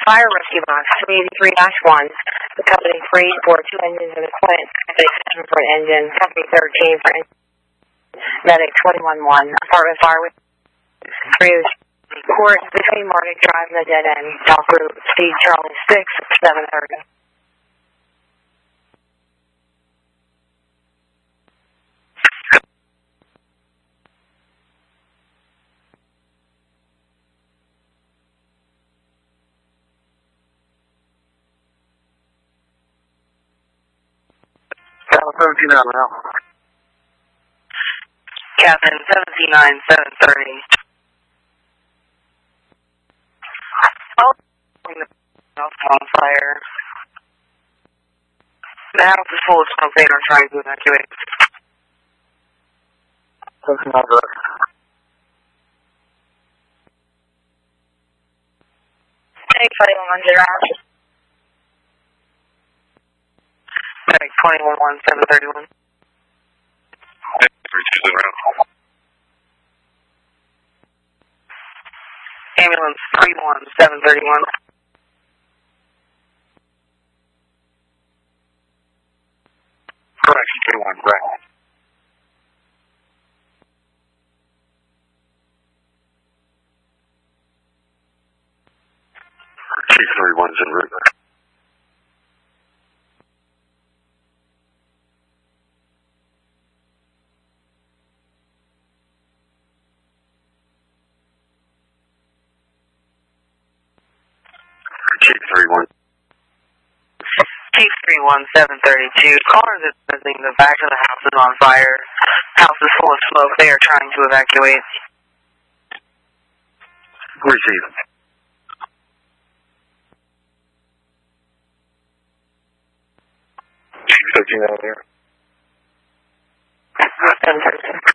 Fire Rescue Box 383-1. Company 3 for 2 engines and equipment. Company 7 for an engine. Company 13 for engine. Medic 21-1. Apartment fire with 3 court between Market Drive and the dead end. Talk route Steve Charlie 6, 730. Captain 79 now. Captain 79, 730. On fire. The house is full of smoke. They are trying to evacuate. That's not good. Hey, 2100 hours. Medic 21-1, 731. Ambulance 31, 731. Correction 21, correct. Chief 31's en route. Chief 31. Chief 31, 732. Callers are advising the back of the house is on fire. House is full of smoke. They are trying to evacuate. Receive. Chief 13 out there. 732.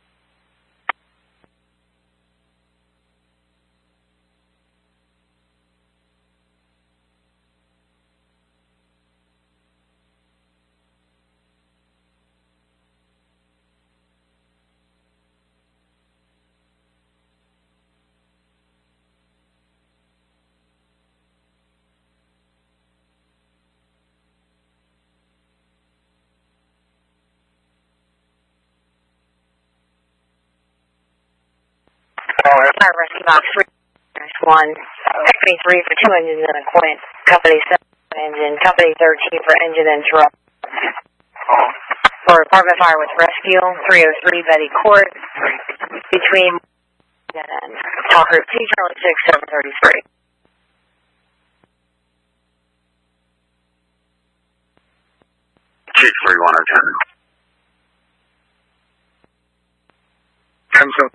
Fire Rescue Box 3-1. Company 3 for 2 engines and equipment. Company 7 for engine. Company 13 for engine and truck. For apartment fire with rescue, 303 Betty Court. Between dead end. Talk route T Charlie 6, 733. Chief 31 or 10. 10 so.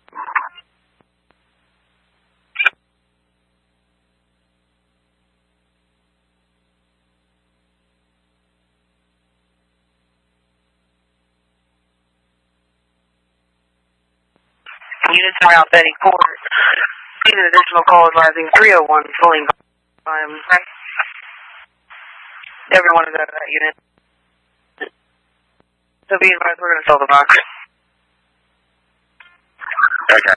Units around Betty Court. Need an additional call advising 301 fully time. Everyone is out of that unit. So be advised, we're going to sell the box. Okay.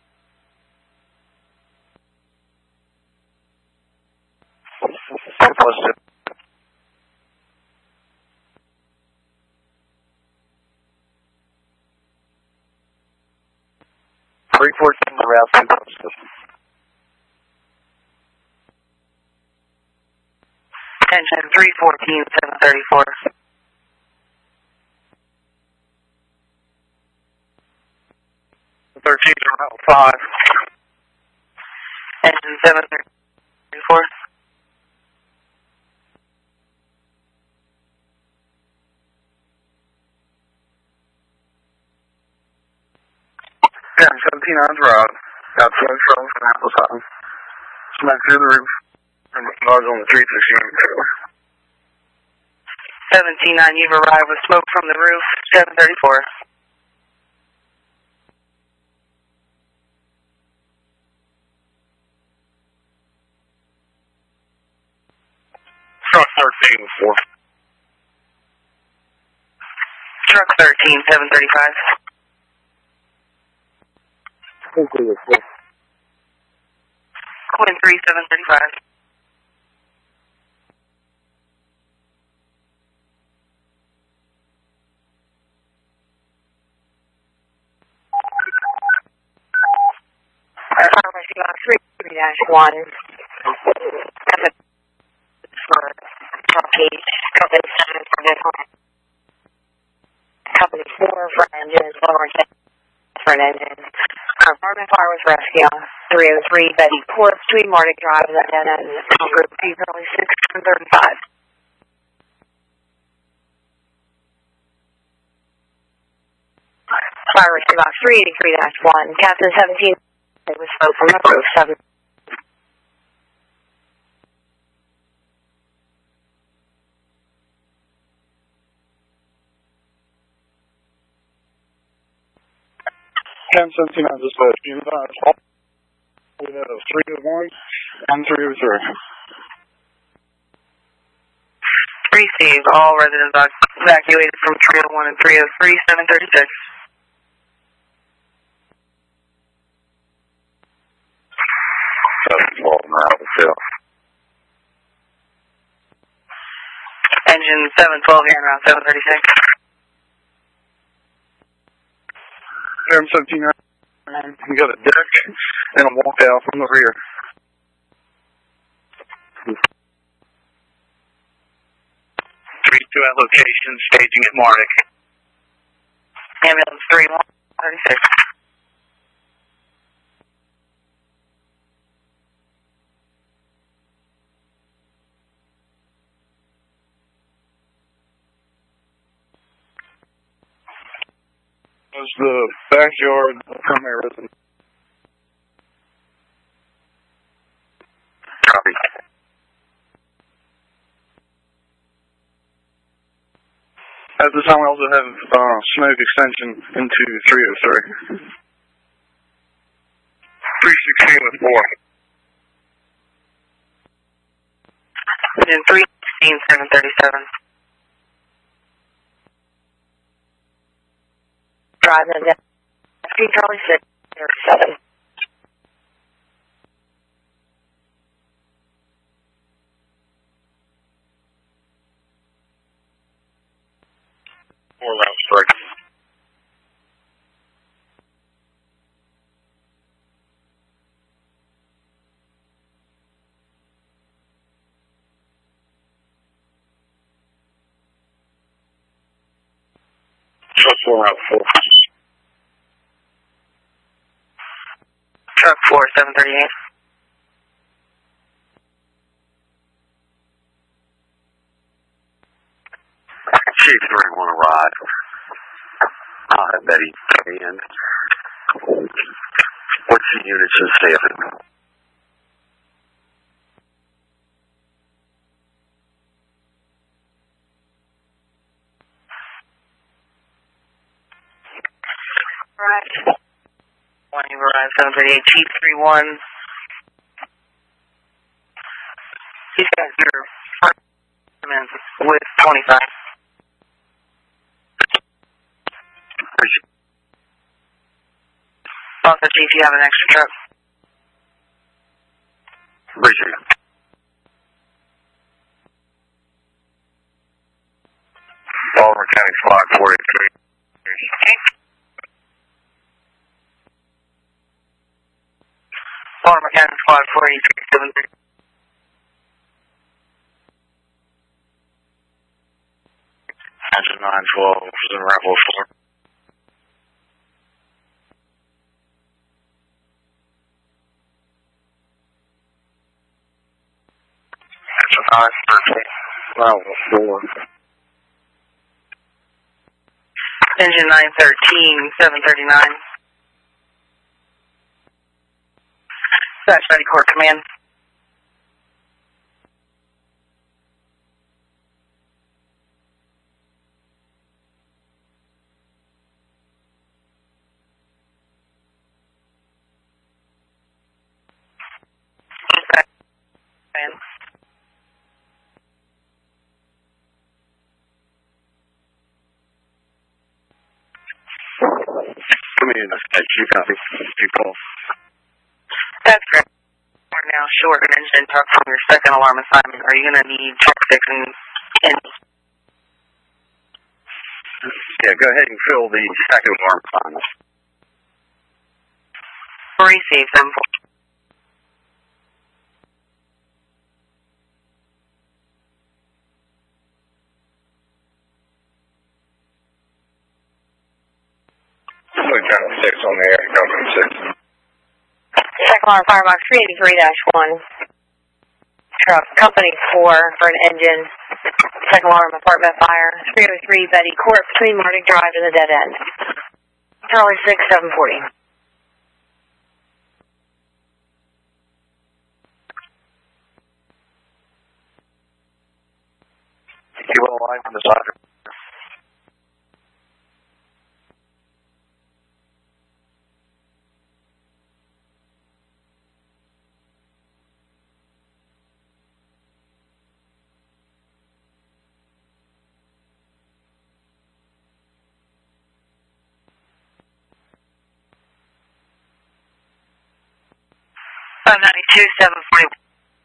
Plus 314 around 2 posted. Attention 314, 734. Around 5. Engine 734. Yeah, 17 on the road. Got 2 from Apple's Hutton. Smack through the roof. And noise on the 316 too. 17-9, you've arrived with smoke from the roof, 734. Truck 13 4. Truck 13, 735. Quinn 3, 735. Box 3-1. For Cage, Company 7 for Bitcoin. Company 4 for engines, lower for an engine. Apartment fire was rescue. 303 Betty Court, 3 Martic Drive, and group P, early 6-35. Fire rescue box 383-1. Captain 17 was spoke from the roof 7. Ten 17 on dispatch. Unit on we have 301 and 303. Receive. All residents evacuated from 301 and 303, 736. Engine 712 here around 736. Air 17, we got a deck and a walkout from the rear. At location, staging at Martic. Ambulance 3136. Was the backyard primary residence. Copy. At this time, we also have smoke extension into 303. 316 with 4. Engine 316, 737. Drive and P, Charlie 6-7. Four round strike. Truck 4 round 4. Truck 4, 738. Chief 31 arrived. I'll have Betty come in. What's the units in staffing? Right. One, you've arrived, 738. Chief 31. He's got your firemen with 25. Also, Chief, you have an extra truck. Appreciate it. Baltimore County Squad 43. Okay. Baltimore County Squad 4373. Engine 912 is in Rebel 4. Engine 913, Rebel 4. Engine 913, 739. Dispatch Ready Court Command. Come in, Chief Copy. Chief Call. That's correct. We're now short an engine truck from your second alarm assignment. Are you going to need truck 6 and Yeah, go ahead and fill the second alarm assignment. receive them? on the air, company 6. Second alarm firebox 383-1. Truck, company 4 for an engine. Second alarm apartment fire. 303 Betty Court between Martin Drive and the dead end. Charlie 6, 740. Keep on the line from the side. Five 92, 741.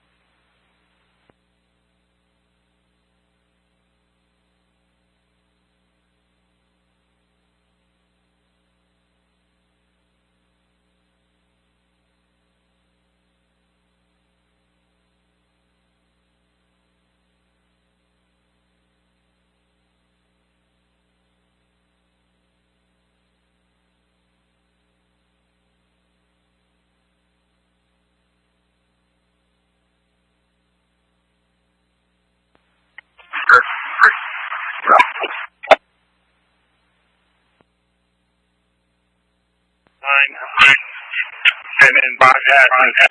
And then bypass.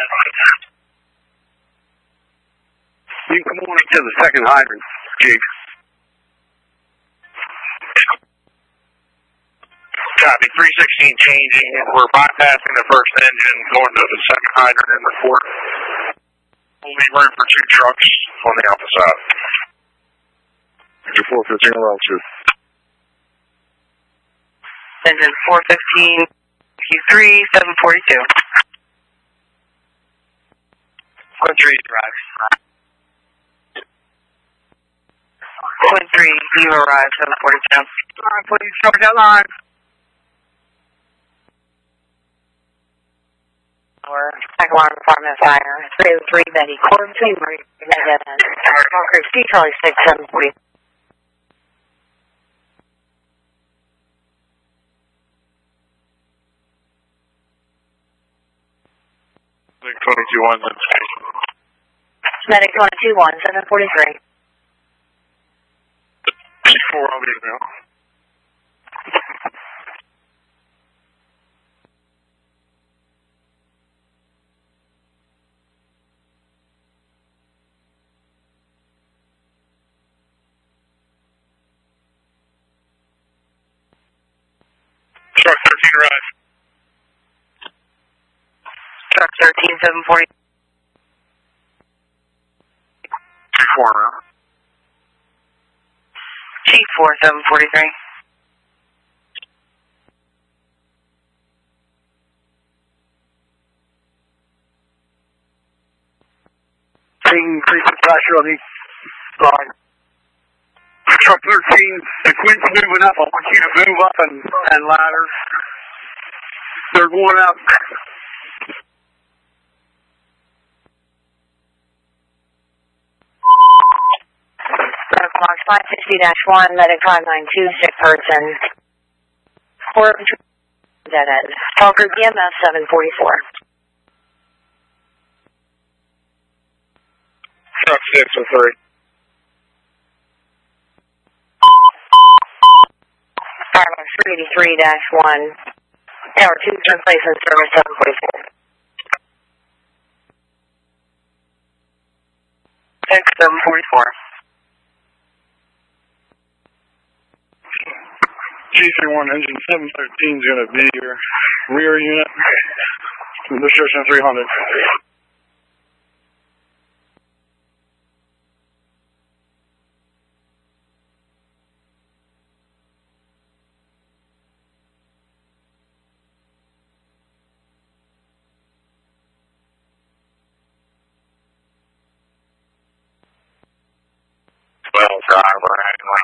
You come on to the second hydrant, Chief. Copy, 316 changing. We're bypassing the first engine, going to the second hydrant in the port. We'll leave room for 2 trucks on the alpha side. Your 415 around 2. Engine 415, Q3, 742. Quint 3 drive. Quint 3, you arrived, 742. Alright, please, start that line. Second alarm apartment fire. 303 Betty Court between Martin and the dead end. Parker C, Charlie 6, 740. Medic 22-1, Medic 221, 743. 4 on the email. Truck 13 arrived. Truck 13, 740. 4 around. Chief 4, 743. Increase the pressure on the line. Truck 13, the Quint's moving up. I want you to move up and ladder. They're going up. Box 560-1, Medic 592, sick person. Port between dead end. Call group EMS 744. Truck 603. Firebox 383-1. Tower 2, third place in service 744. 744. G31 engine 713 is going to be your rear unit. Restriction 300. Well, driver, anyway.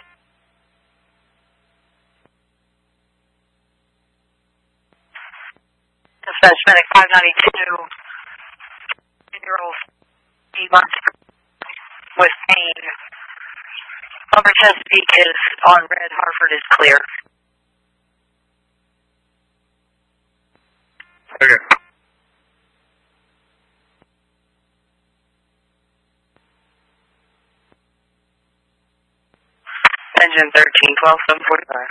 Dispatch Medic 592. 10-year-old 8 months with pain. Upper Chesapeake is on red. Hartford is clear. engine 13-12-745.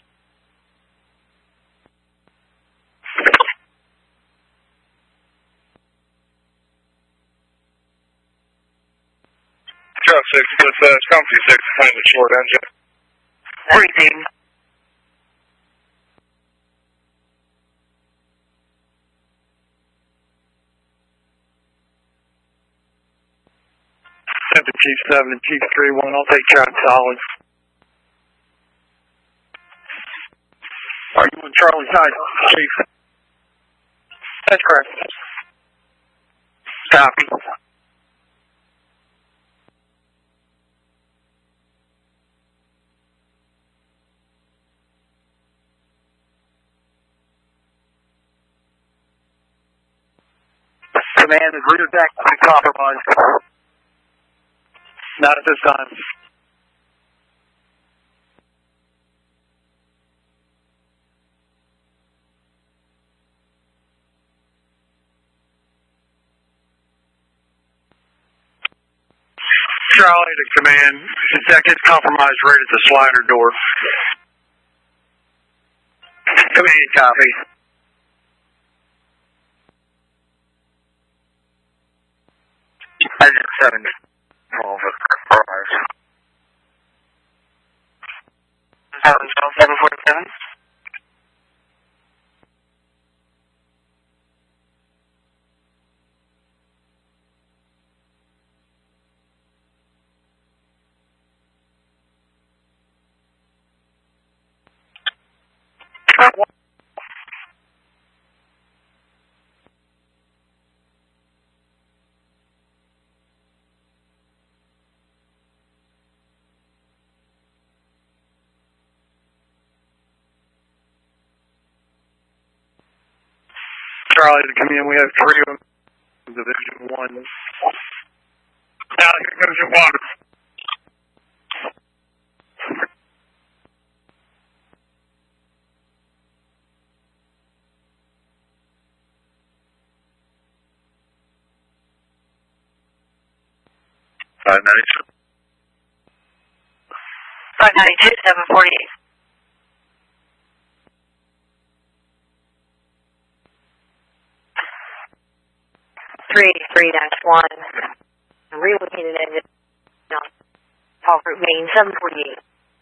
Truck 6, this Company 6 playing the short engine. Received. Sent to Chief 7 and Chief 3-1. I'll take track solid. Are you on Charlie side, Chief? That's correct. Copy. Command is rear deck to be compromised. Not at this time. Charlie to command. The deck is compromised right at the slider door. Command, copy. Engine 7, 12, 7-12-747. Charlie to command. We have 3 of them. Division 1. Now here goes your water. $592. 592-748. (383-1) relocated engine off route main 748.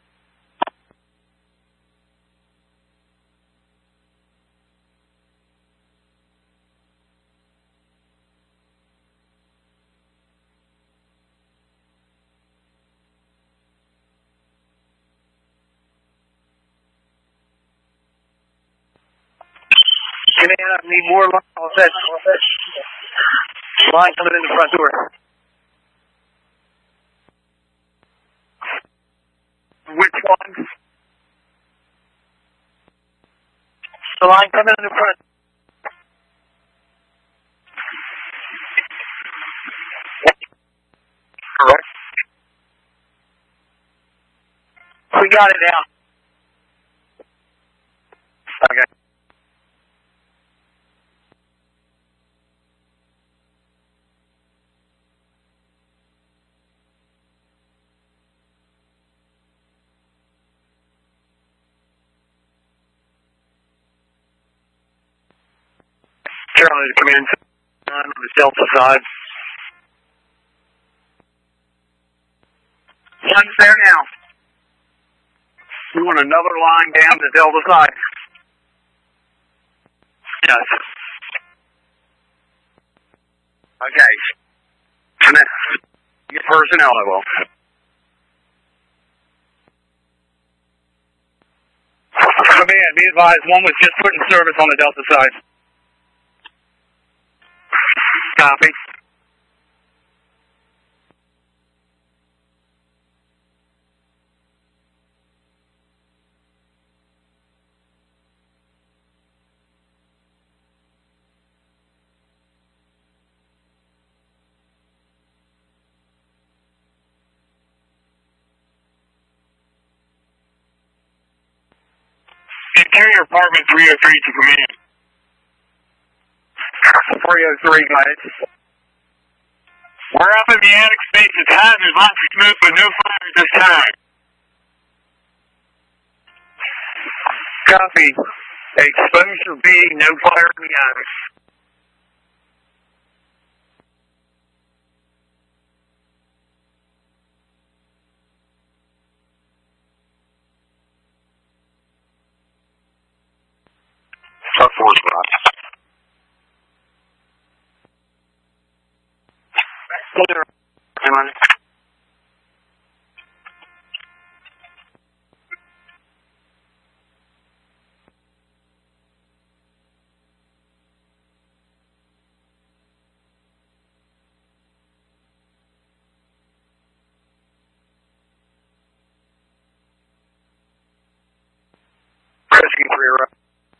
Command, I need more line. All set. Line coming in the front door. Which one? The line coming in the front. Correct. We got it now. Okay. Charlie to command on the Delta side. One's there now. We want another line down the Delta side. Yes. Okay. Command. Get personnel, I will. Command, be advised, one was just put in service on the Delta side. Copy. Interior apartment 303 to command. 303, guys. We're up in the attic space. It's hot and there's lots of smoke, but no fire at this time. Copy. Exposure B, no fire in the attic. Truck 4's gone. I'm on. Rescue 3, right?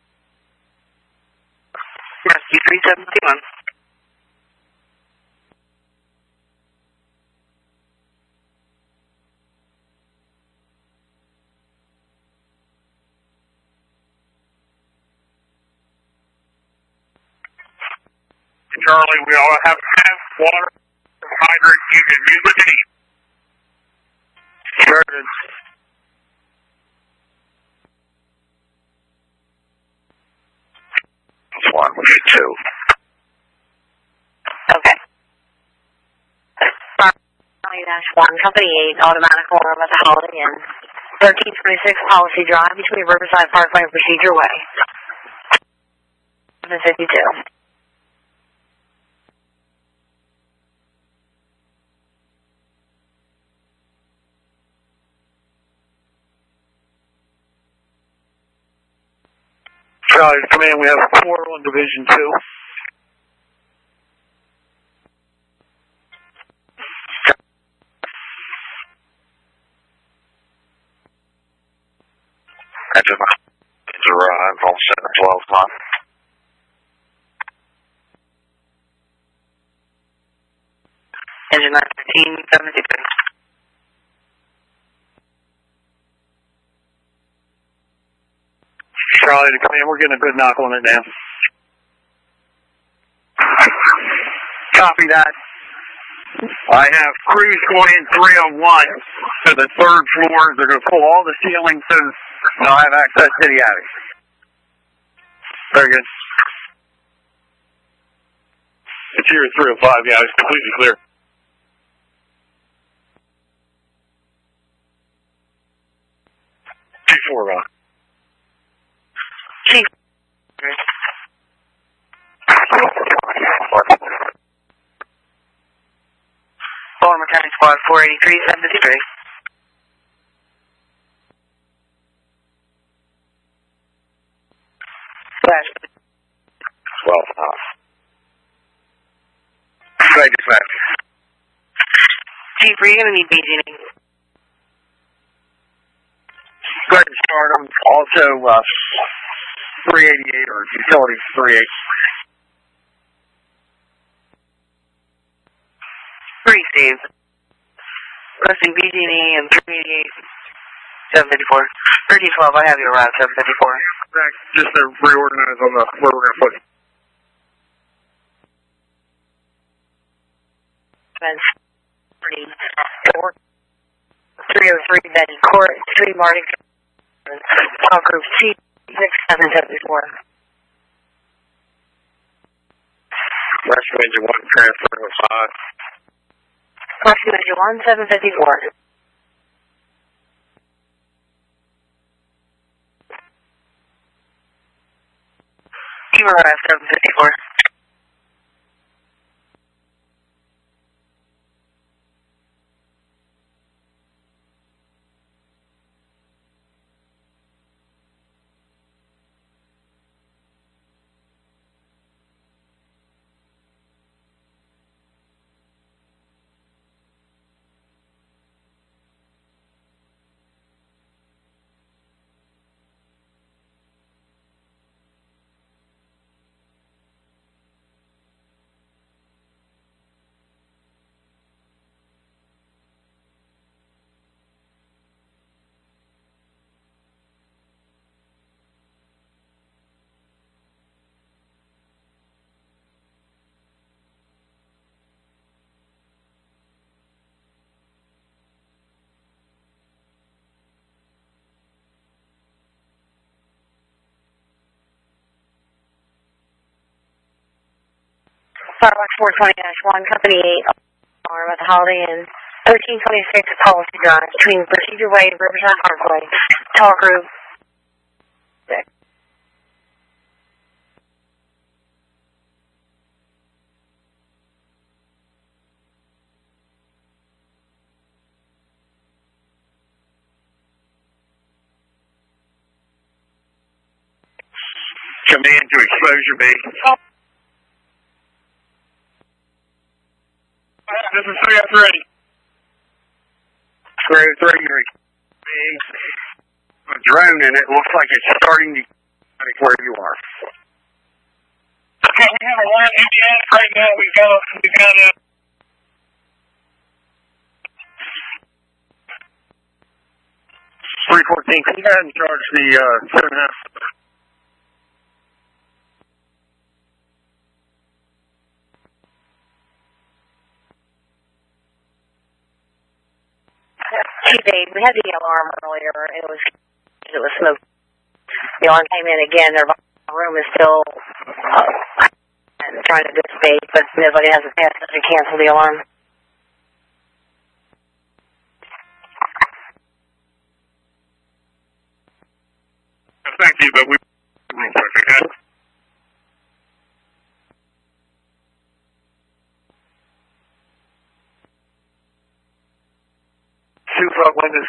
Rescue 371. Charlie, we all have water hydrant. You can use it any. Started. That's one, we need two. Okay. Dash 1, Company 8, automatic alarm at the Holiday Inn. 1326 Policy Drive between Riverside Parkway and Procedure Way. 752. Charlie, come in. We have 4 on Division 2. Engine arrived on 712 month. Engine 915, 73. Charlie, to come in. We're getting a good knock on it now. Copy that. I have crews going in 301 to the 3rd floor. They're going to pull all the ceilings so they'll have access to the attic. Very good. It's here at 305. Yeah, it's completely clear. T4, Ron. Chief. Baltimore County Squad 483, 753. Flash. 12 off. Thank you, Flash. Chief, are you going to need BG&E? Go ahead and start them. Also, 388 or Utilities 38. 3, Steve. Requesting BG&E and 388, 754. 3012, I have you around 754. Just to reorganize on where we're going to put it. 303 Betty Court, 3 Martin, Call Group C, 6774. Rescue engine 1 transfer to 5. Rescue engine 1, 754. You arrived 754. Firebox 420-1, Company 8, alarm at the Holiday Inn, 1326 Policy Drive, between Procedure Way and Riverside Parkway. Tower Group 6. Command to exposure B. This is 303. 303, you're a drone and it looks like it's starting to where you are. Okay, we have a line Indiana right now. We've got a 314. Can you go ahead and charge the 7.5? We had the alarm earlier. It was smoke. The alarm came in again. Their room is still trying to dissipate, but nobody has a pass to cancel the alarm. Thank you, but we room perfect. Two front windows.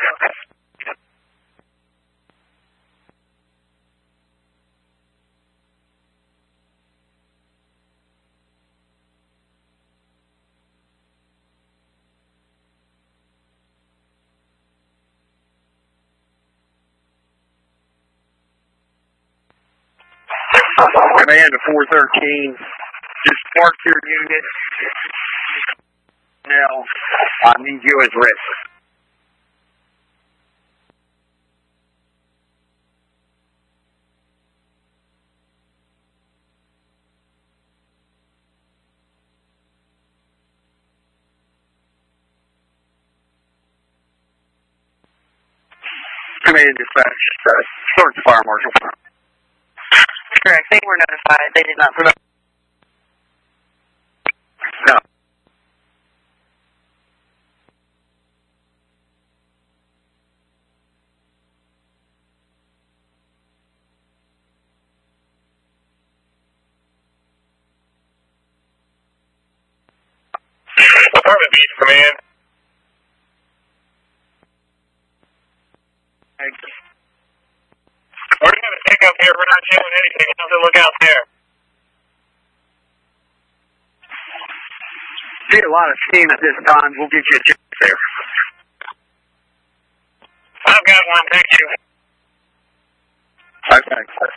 Command to 413. Just park your unit. Now, I need you as risk. Command dispatch. Start the fire marshal. Correct. They were notified. They did not provide. No. Department Beach Command. We're going to pick up here. We're not doing anything. Have to look out there. See a lot of steam at this time. We'll get you a check there. I've got one. Thank you. Okay.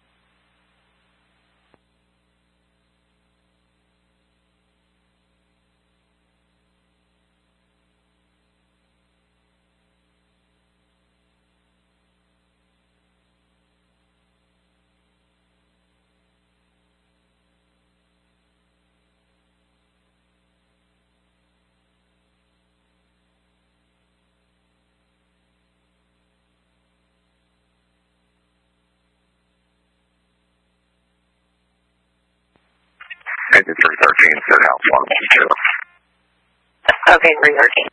Engine 313, set house 112. Okay, 313.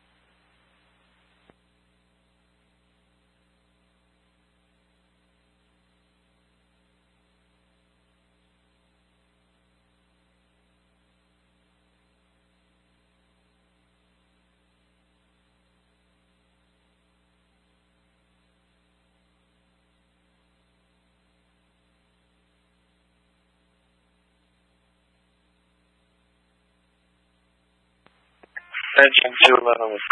Engine 211 with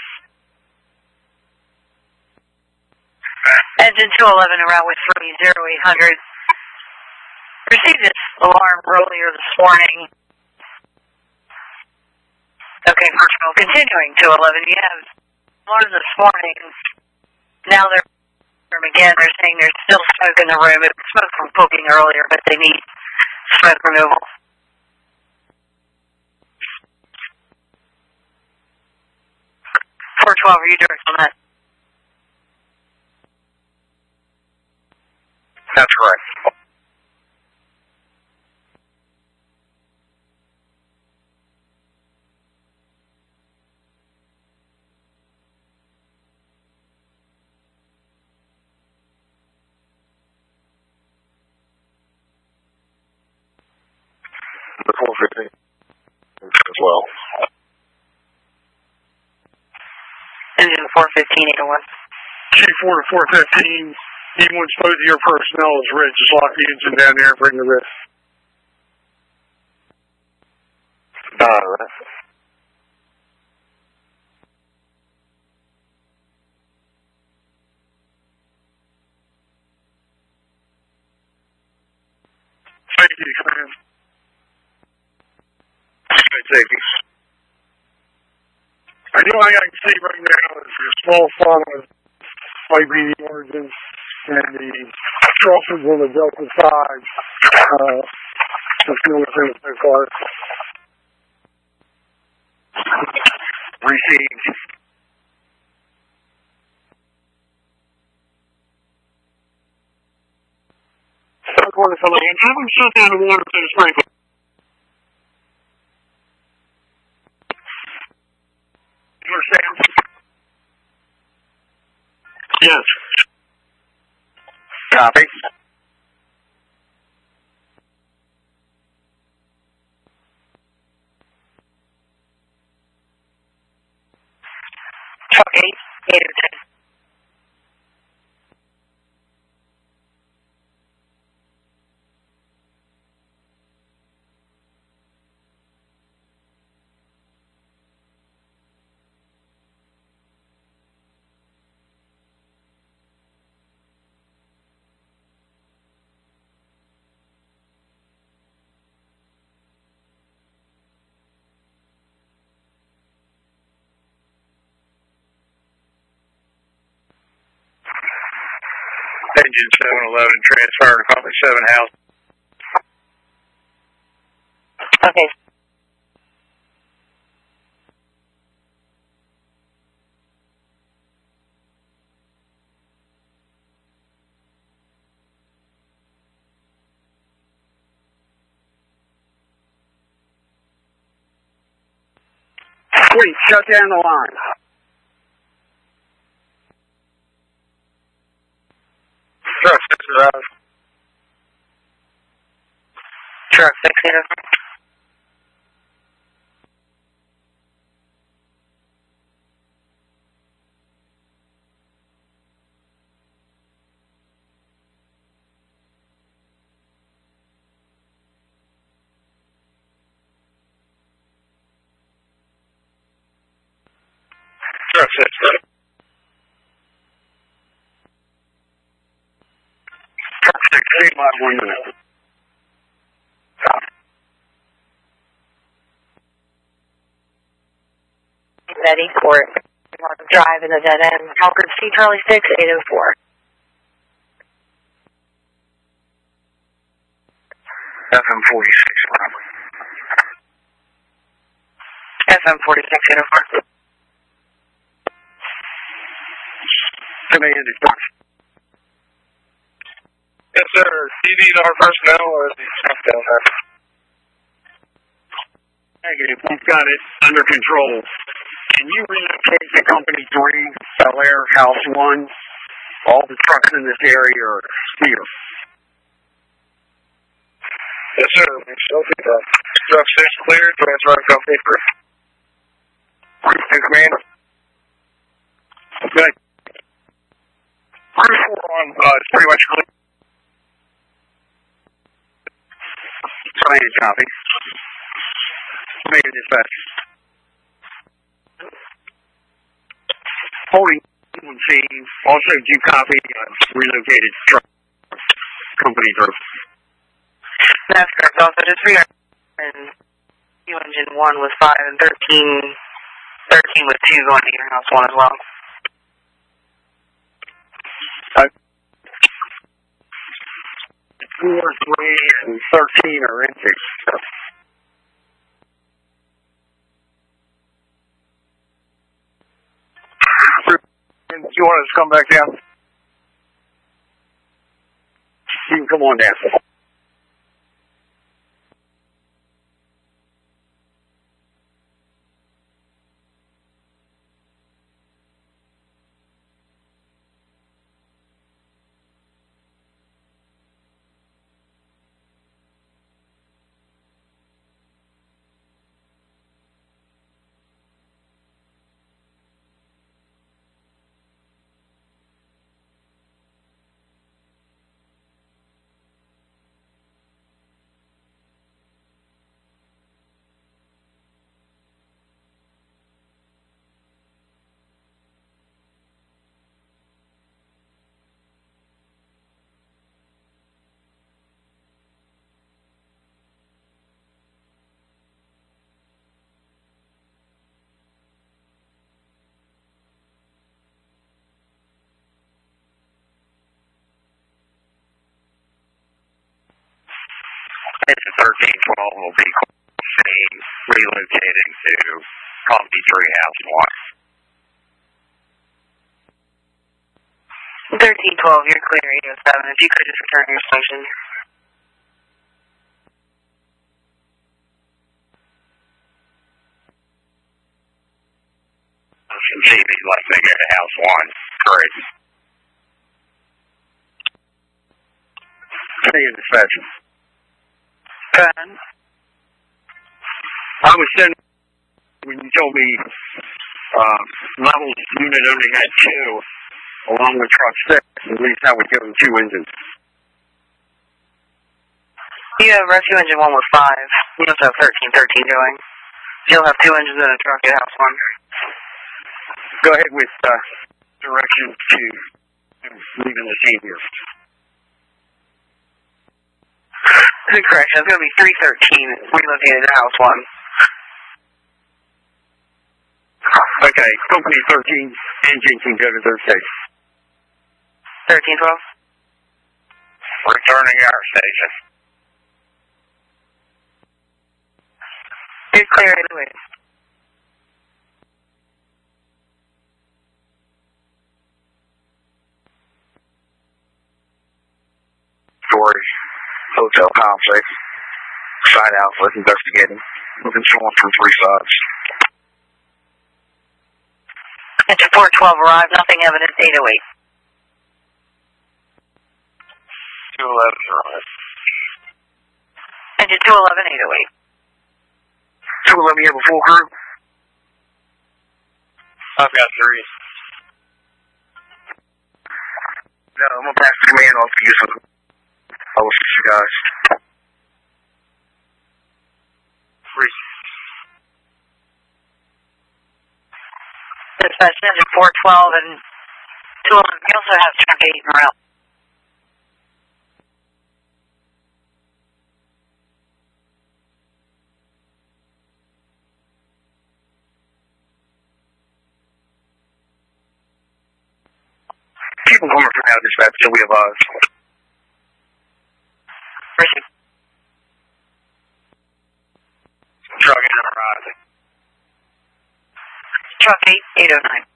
3. Engine 211 en route with 30800. Received this alarm earlier this morning. Okay, first of all, continuing 211. You have alarms this morning. Now they're again. They're saying there's still smoke in the room. It was smoke from cooking earlier, but they need smoke removal. 412, are you direct on that? That's right. 415 as well. Engine 415-801. Chief 4 to 415. He wants both of your personnel as red. Just lock the engine down there and bring the red. All right. Safety, command. Safety. The only thing I can see right now is a small spot on might be the origin and the crossings on the Delta side. That's the only thing so far. Received. Third quarter for land. Have them shut down the water to the sprinkler. You understand? Yes. Copy. Truck 8, 8 of 10. Engine 711 transfer to Company 7 house. Okay. Sweet, shut down the line. Truck 6 arrived. Truck 6, 8 of 10. Truck 6 arrived. Truck 6, 8 miles 1 minute. Copy. Ready for it. Drive in the dead end. Concord C Charlie 6, 804. FM 46 arrived. FM 46-804. Command is back. Yes, sir. CD's our personnel or is he down there? Negative. We've got it under control. Can you relocate to Company 3, Bel Air, House 1? All the trucks in this area are here. Yes, sir. Truck 6 cleared. Transfer to Company 3. Command. Okay. Crew 4 on, it's pretty much clear. Command copy. Command dispatch. Holding C. Also, do you copy relocated truck Company group? That's correct. Also, just for your and you engine 1 was 5 and 13 with 2 going to your house 1 as well. 4, 3, and 13 are empty. Do you want us to come back down? You can come on down. Engine 1312 will be seen relocating to Comedy 3 House 1. 1312, you're clear, 807. If you could just return to your station. Some TV like they go to House 1. Great. Hey, dispatcher. Go ahead. I was sending when you told me levels unit only had 2, along with truck 6. At least I would give them 2 engines. You have rescue engine 1 with 5. You also have 1313 going. You'll have 2 engines in a truck at House 1. Go ahead with direction to leaving the team here. Correction, it's going to be 313 relocated to House 1. Okay, company 13 engine can go to their station. 1312? Returning our station. You're clear anyway. Story, Hotel Conflict, Side Alpha investigating. Moving someone from 3 sides. Engine 412 arrived, nothing evident, 808. 211 arrived. Engine 211, 808. 211, you have a full crew? I've got 3. No, I'm gonna pass the command off to you, so I will see you guys. 3. Dispatch engine 412 and 211. We also have truck 8 and route. Keep them coming from now, dispatch, till we have Receive. truck 8 arrived. Truck 8, 809.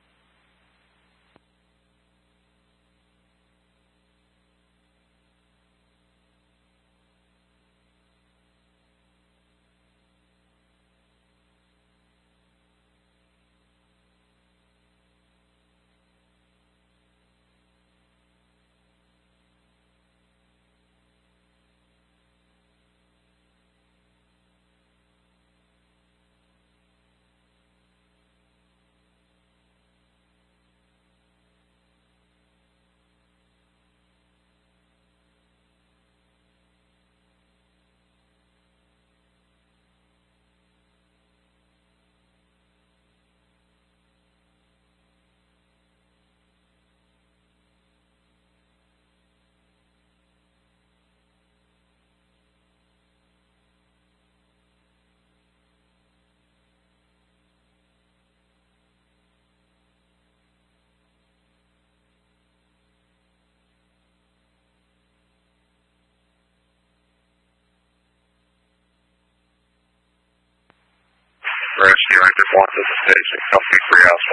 Rescue engine 1 to the station, Company 3 House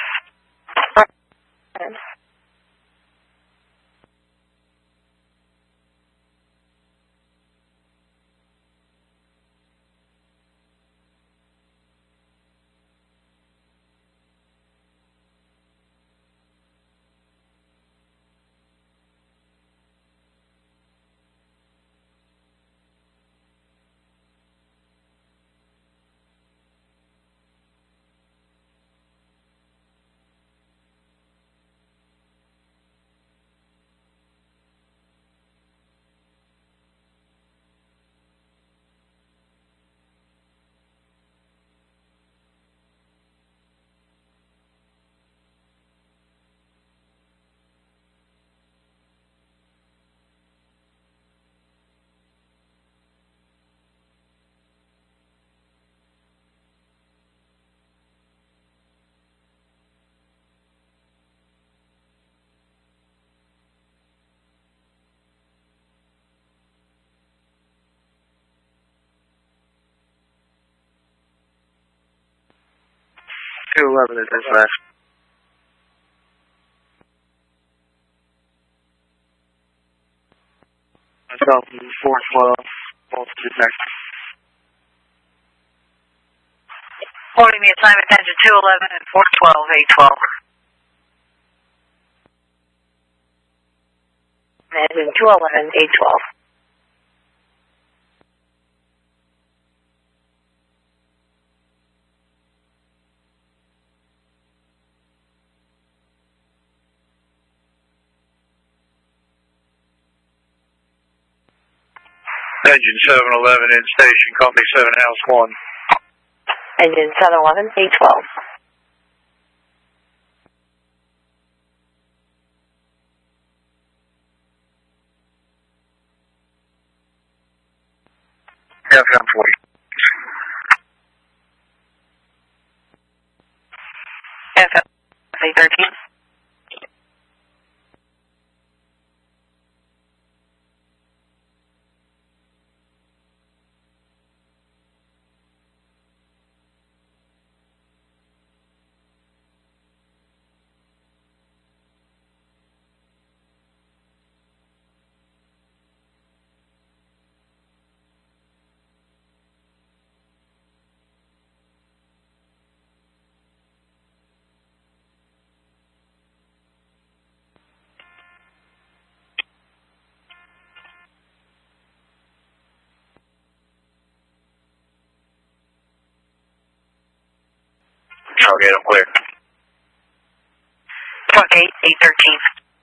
1. 211 is dispatch. Myself is 412. Voltage next. Reporting the assignment engine 211 and 412, 812. Engine 211, 812. Engine 711 in station, call me 7 House 1. Engine 711, 812. FM 40. FFA 13. Target, I'm clear. Truck 8, 813.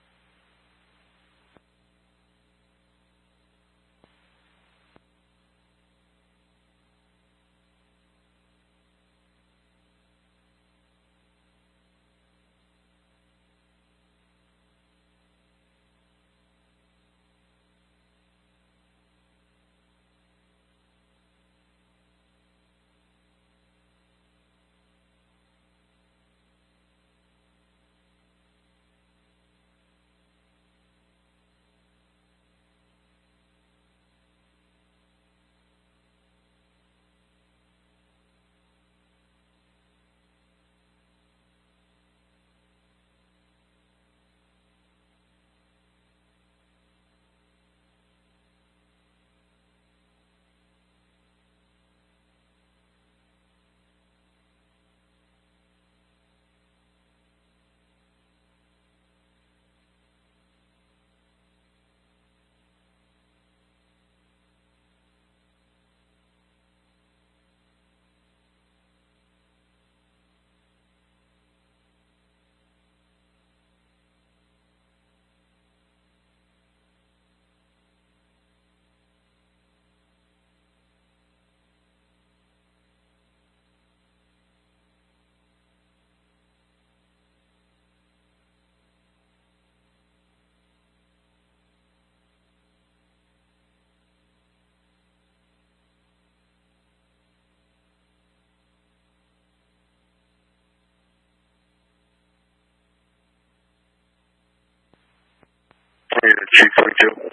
Chief 42.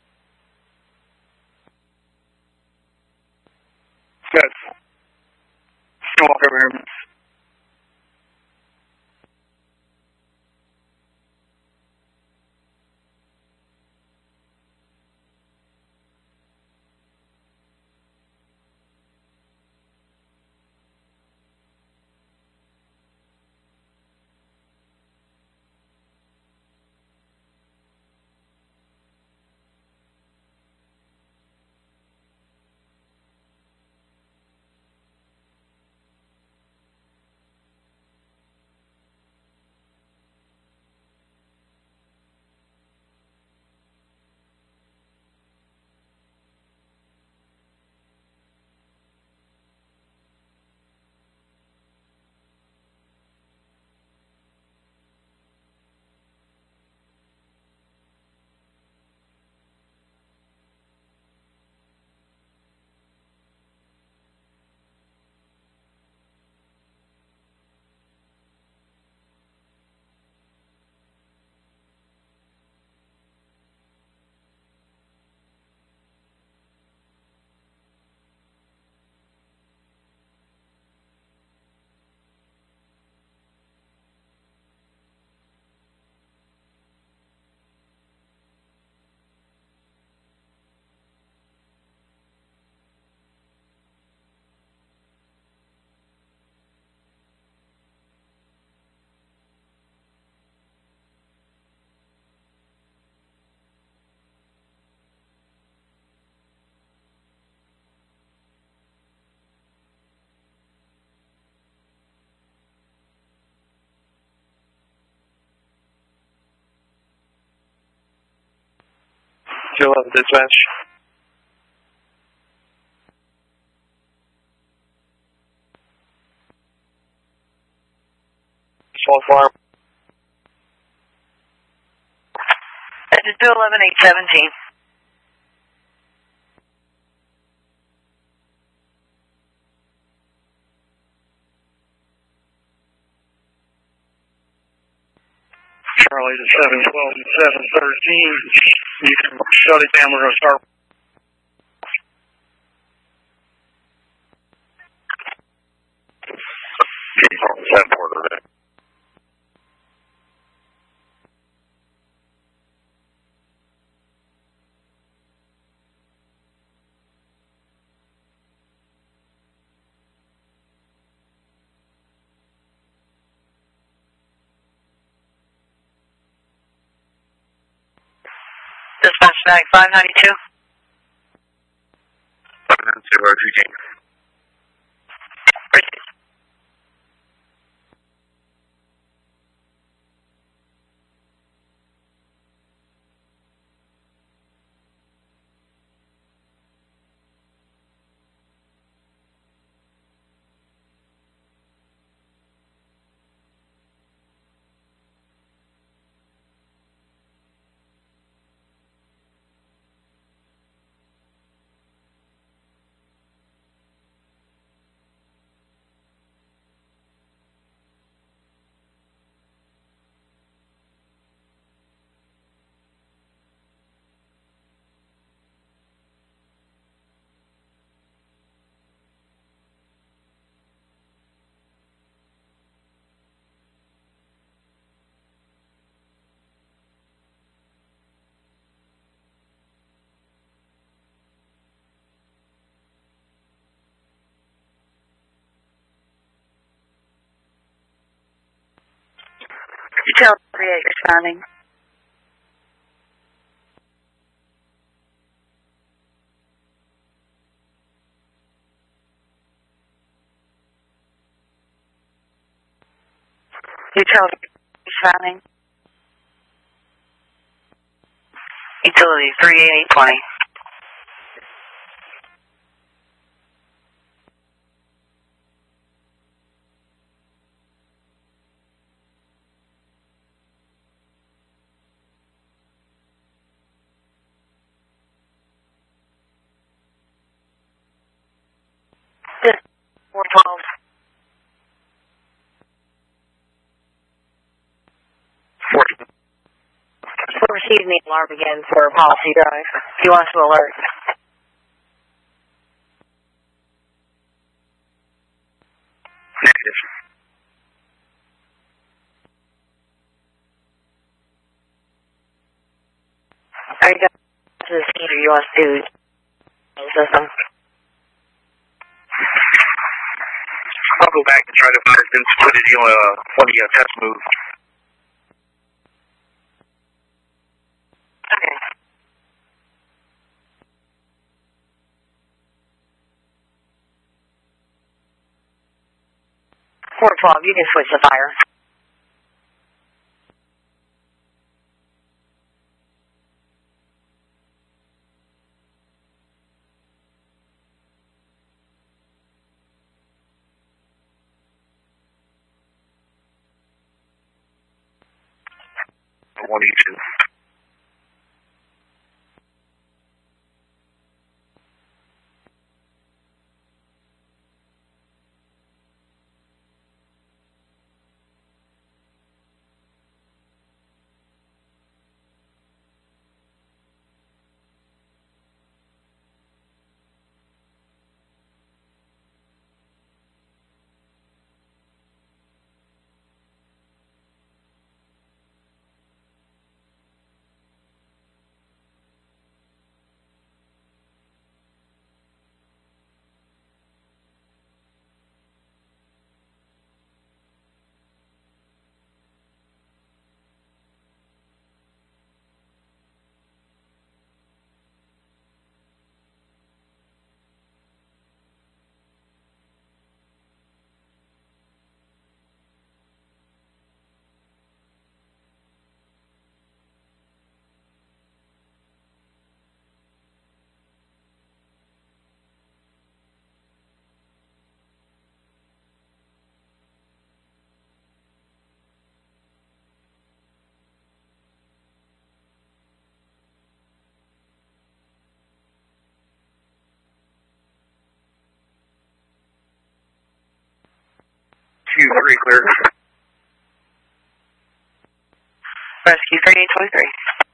Good. Walk over here. 211 dispatch. False alarm. Engine 211, 817. Charlie to 712 and 713. You can shut it down. We're going to start. Seven order there. Dispatch bag 592. 592, RTG. Detail 38 responding. Detail responding. Utility 38820. This 412. We're receiving the alarm again for Policy Drive. He wants to alert. Negative. Are you guys to the scene or you want to do the system? I'll go back and try to find them to put it in one of your test moves. Okay. 412, you can switch to fire. One E2. 3 clear. Rescue 3823.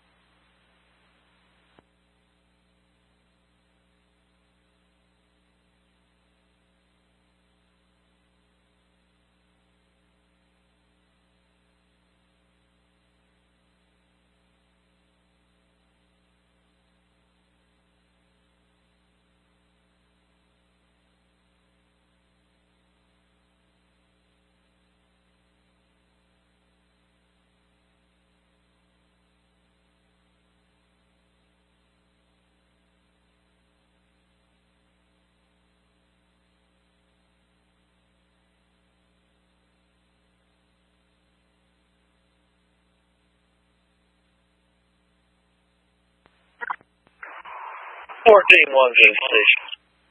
One's in station.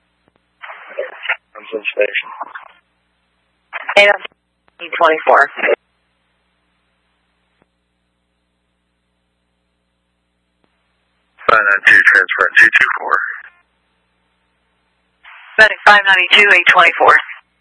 One's in station. 824. 592, transfer at 224. Medic 592, 824.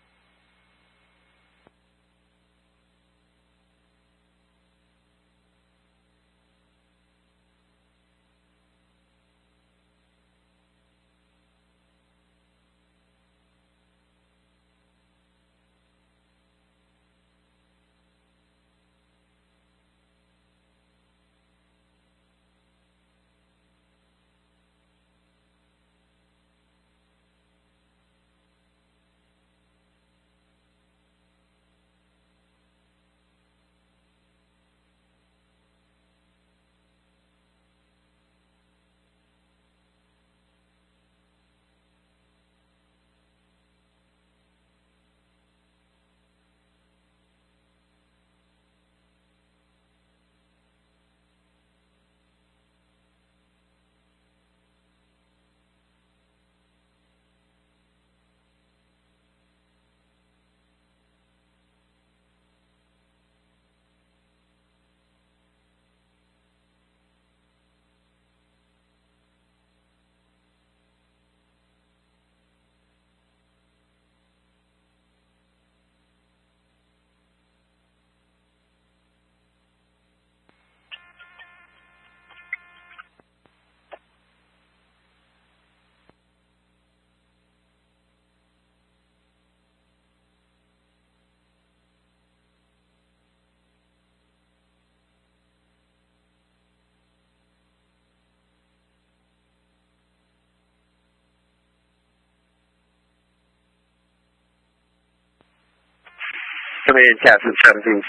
Coming in, Captain 17.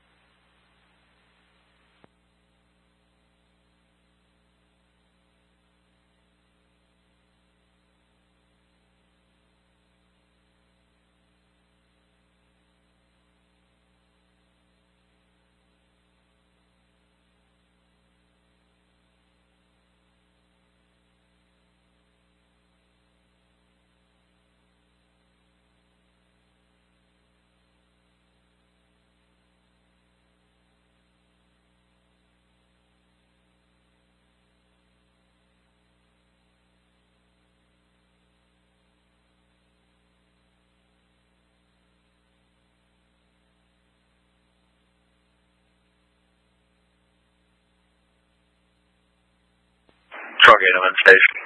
Truck 8, I'm in station.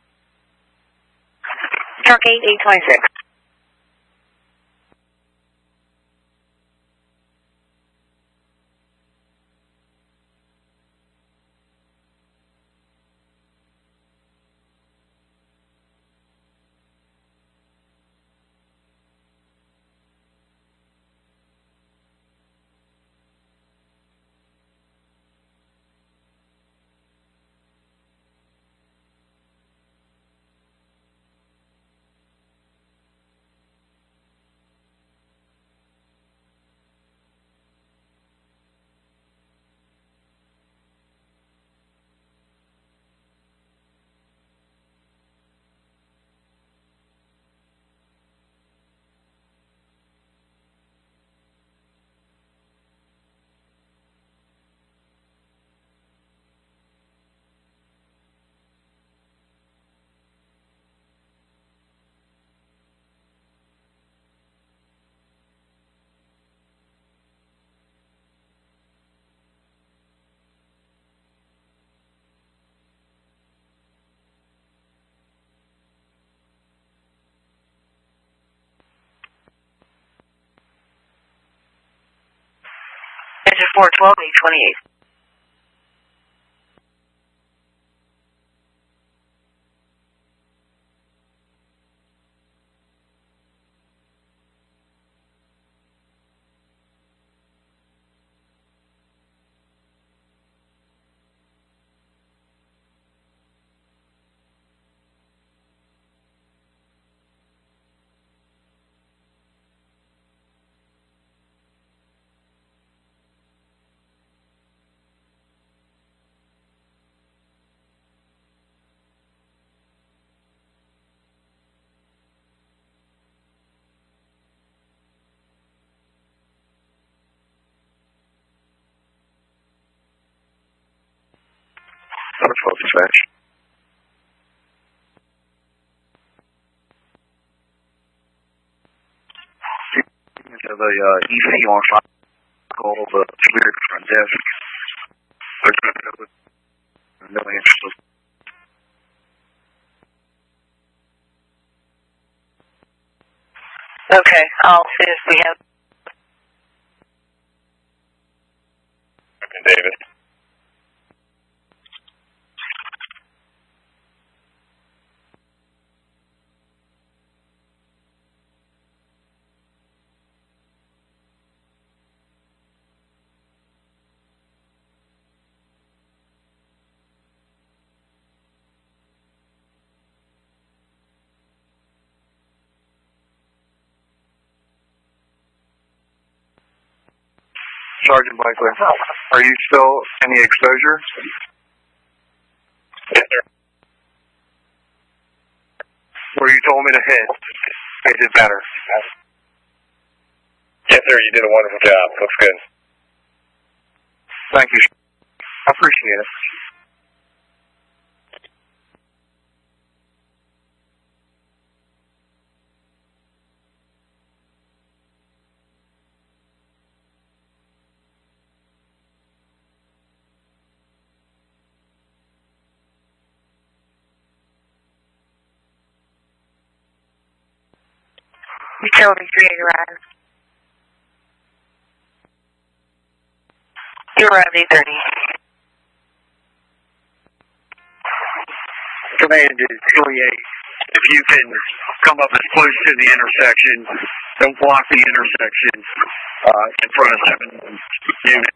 Truck 8, 826. Transit 412, 828. Dispatch. The EC on file, call the Spirit front desk. No answers. Okay, I'll see if we have. David. Sergeant Blakely, are you still any exposure? Yes, sir. Where you told me to hit? I did better. Yes, sir. You did a wonderful job. Looks good. Thank you. I appreciate it. Utility 380 arrived. You arrived 830. Command is 28. If you can come up as close to the intersection, don't block the intersection in front of 7 units.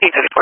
1834.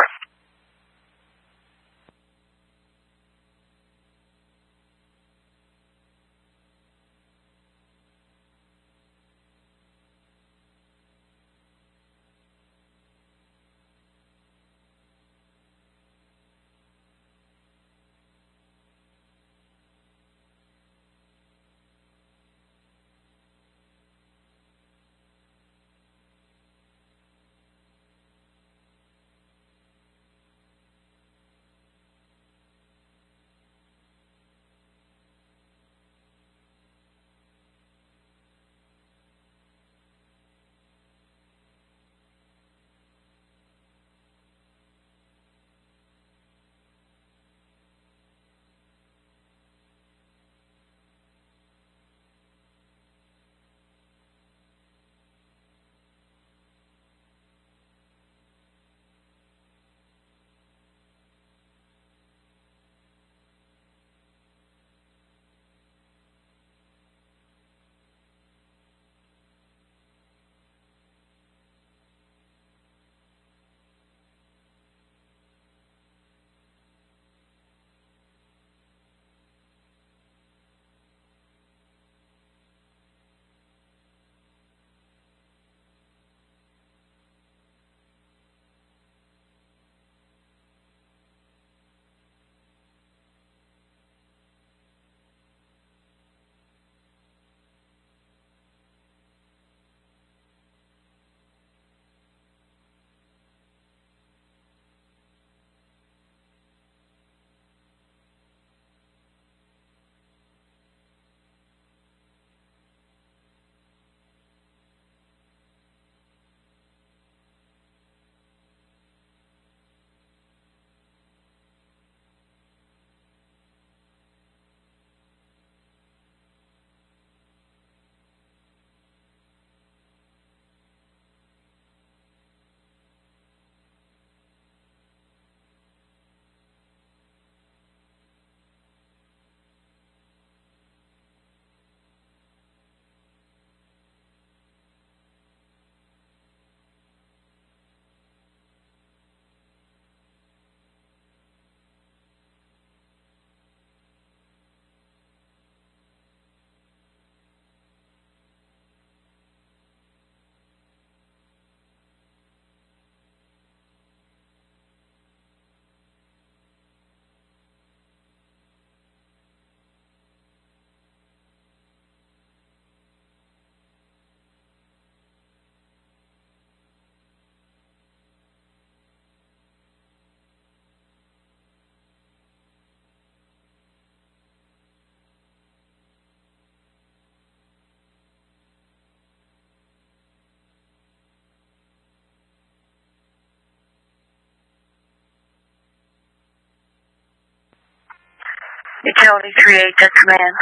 Utility 38, just command.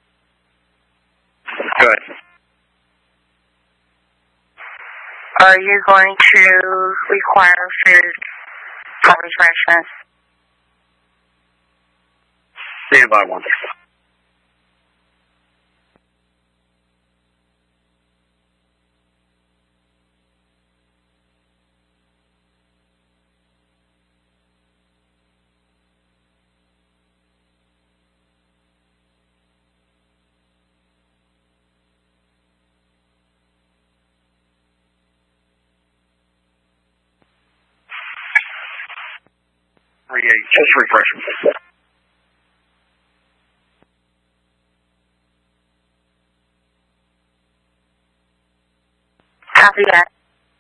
Good. Are you going to require food or refreshments? Standby one. Just refreshments. Copy that.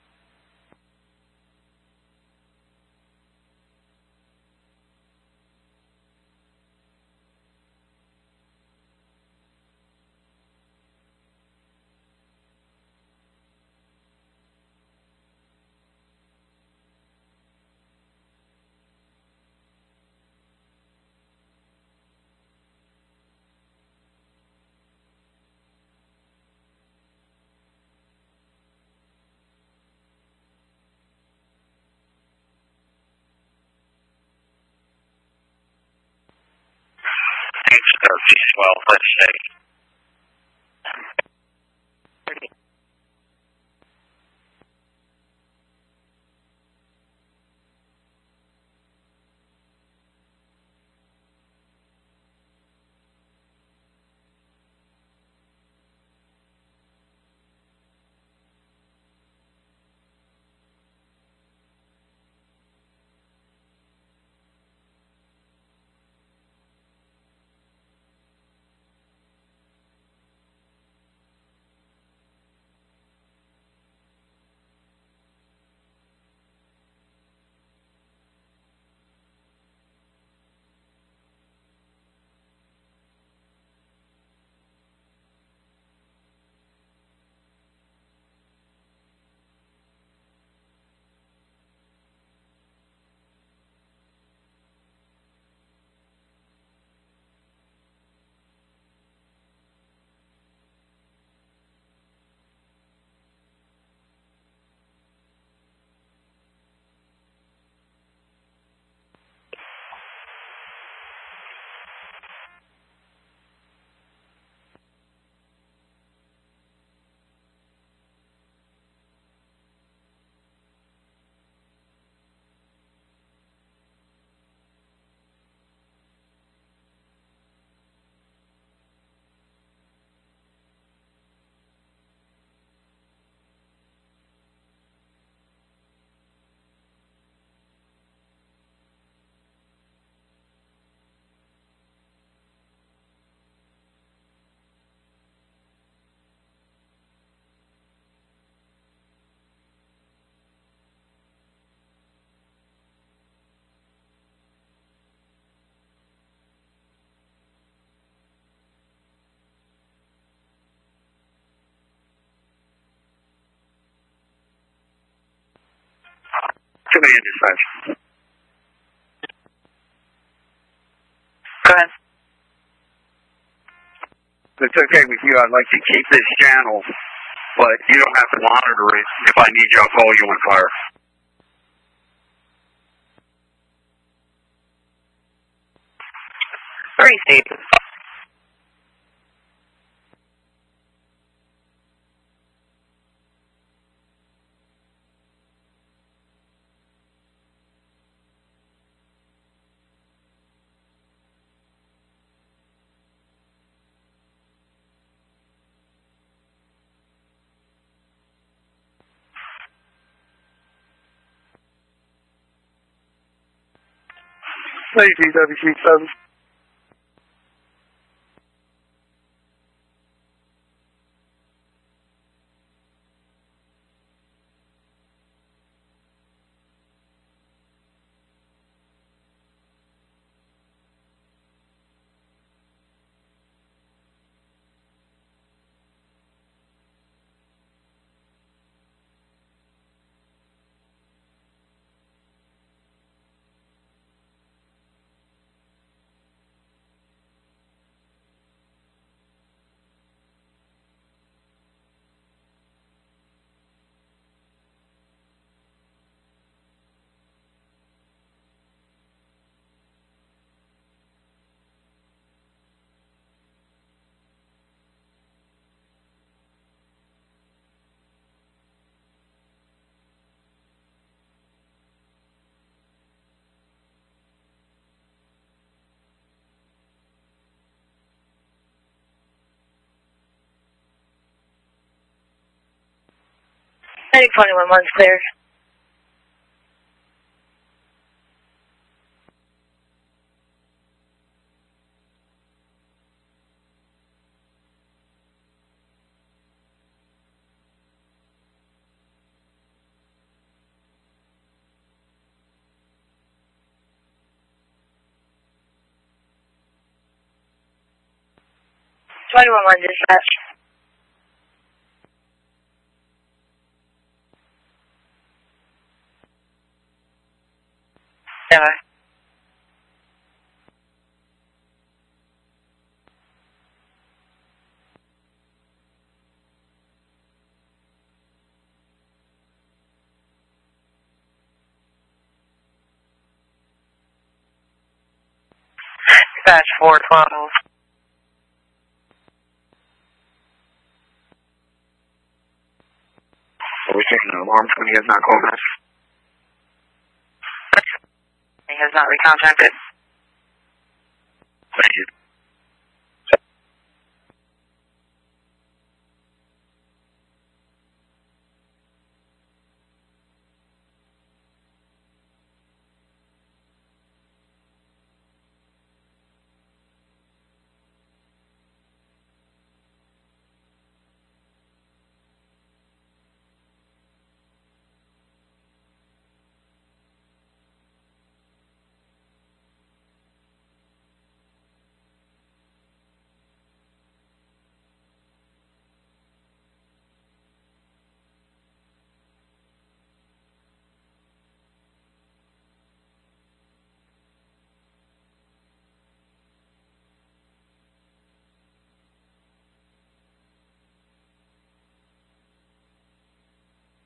Well, let's say. Command dispatch. Go ahead. If it's okay with you, I'd like to keep this channel, but you don't have to monitor it. If I need you, I'll call you on fire. Receive. Lazy WC7. Medic 21-1's cleared. Dispatch. Yeah. Dispatch 412. Are we taking an alarm when he has not called us? He has not recontacted.